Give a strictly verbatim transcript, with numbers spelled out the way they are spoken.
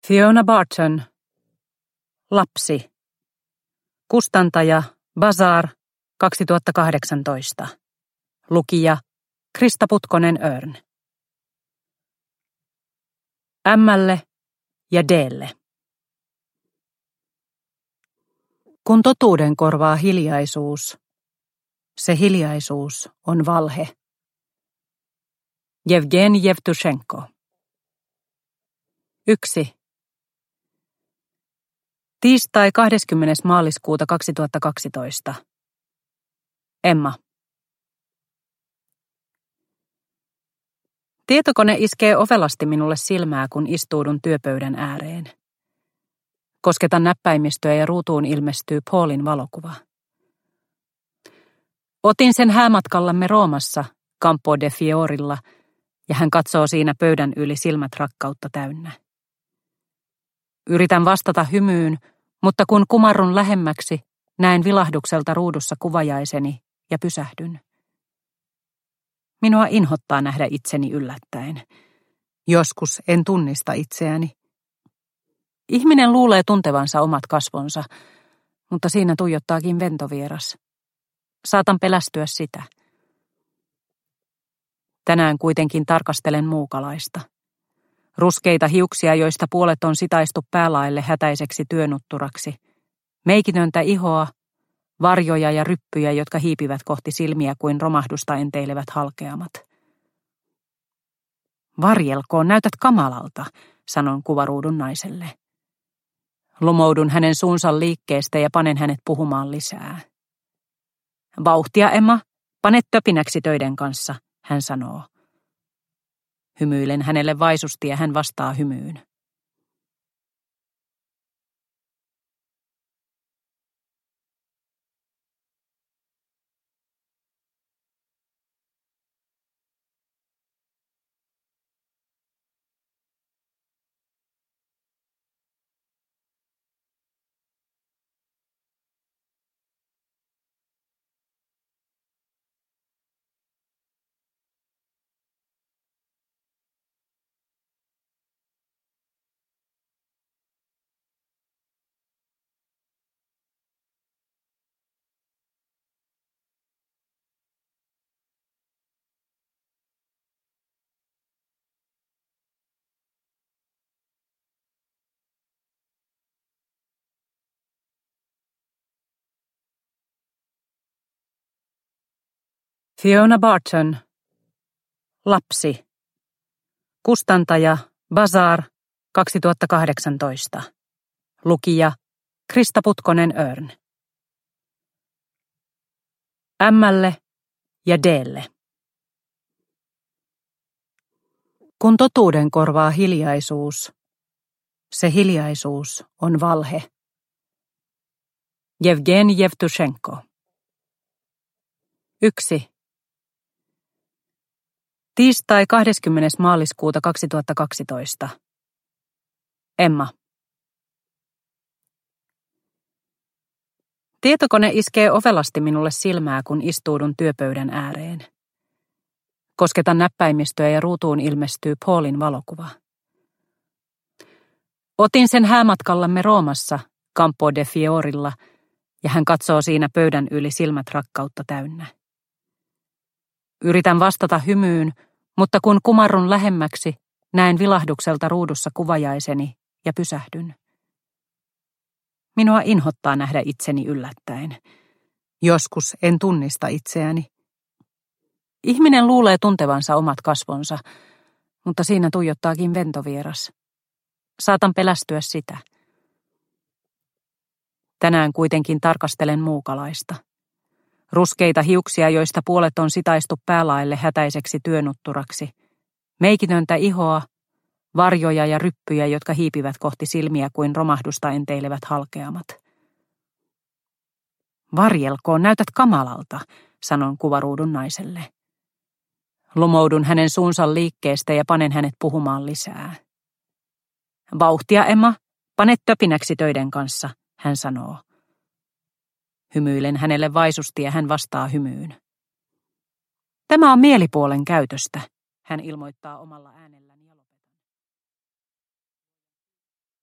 Fiona Barton. Lapsi. Kustantaja Bazaar kaksituhattakahdeksantoista. Lukija Krista Putkonen-Örn. Ämmälle ja D:lle. Kun totuuden korvaa hiljaisuus, se hiljaisuus on valhe. Jevgeni Jevtushenko. Yksi. Tiistai kahdeskymmenes maaliskuuta kaksituhattakaksitoista. Emma. Tietokone iskee ovelasti minulle silmää, kun istuudun työpöydän ääreen. Kosketan näppäimistöä ja ruutuun ilmestyy Paulin valokuva. Otin sen häämatkallamme Roomassa, Campo de Fiorilla, ja hän katsoo siinä pöydän yli silmät rakkautta täynnä. Yritän vastata hymyyn, mutta kun kumarrun lähemmäksi, näen vilahdukselta ruudussa kuvajaiseni ja pysähdyn. Minua inhottaa nähdä itseni yllättäen. Joskus en tunnista itseäni. Ihminen luulee tuntevansa omat kasvonsa, mutta siinä tuijottaakin ventovieras. Saatan pelästyä sitä. Tänään kuitenkin tarkastelen muukalaista. Ruskeita hiuksia, joista puolet on sitaistu päälaelle hätäiseksi työnutturaksi. Meikitöntä ihoa, varjoja ja ryppyjä, jotka hiipivät kohti silmiä kuin romahdusta enteilevät halkeamat. Varjelkoon, näytät kamalalta, sanon kuvaruudun naiselle. Lumoudun hänen suunsa liikkeestä ja panen hänet puhumaan lisää. Vauhtia, Emma, pane töpinäksi töiden kanssa, hän sanoo. Hymyilen hänelle vaisusti ja hän vastaa hymyyn. Fiona Barton. Lapsi. Kustantaja Bazaar kaksituhattakahdeksantoista. Lukija Krista Putkonen-Örn. Ämmälle ja D:lle. Kun totuuden korvaa hiljaisuus, se hiljaisuus on valhe. Jevgeni Jevtushenko. Yksi. Tiistai kahdeskymmenes maaliskuuta kaksituhattakaksitoista. Emma. Tietokone iskee ovelasti minulle silmää, kun istuudun työpöydän ääreen. Kosketan näppäimistöä ja ruutuun ilmestyy Paulin valokuva. Otin sen häämatkallamme Roomassa, Campo de Fiorilla, ja hän katsoo siinä pöydän yli silmät rakkautta täynnä. Yritän vastata hymyyn, mutta kun kumarrun lähemmäksi, näen vilahdukselta ruudussa kuvajaiseni ja pysähdyn. Minua inhottaa nähdä itseni yllättäen. Joskus en tunnista itseäni. Ihminen luulee tuntevansa omat kasvonsa, mutta siinä tuijottaakin ventovieras. Saatan pelästyä sitä. Tänään kuitenkin tarkastelen muukalaista. Ruskeita hiuksia, joista puolet on sitaistu päälaelle hätäiseksi työnutturaksi. Meikitöntä ihoa, varjoja ja ryppyjä, jotka hiipivät kohti silmiä kuin romahdusta enteilevät halkeamat. Varjelkoon, näytät kamalalta, sanon kuvaruudun naiselle. Lumoudun hänen suunsa liikkeestä ja panen hänet puhumaan lisää. Vauhtia, Emma, pane töpinäksi töiden kanssa, hän sanoo. Hymyilen hänelle vaisusti ja hän vastaa hymyyn. Tämä on mielipuolen käytöstä, hän ilmoittaa omalla äänellään.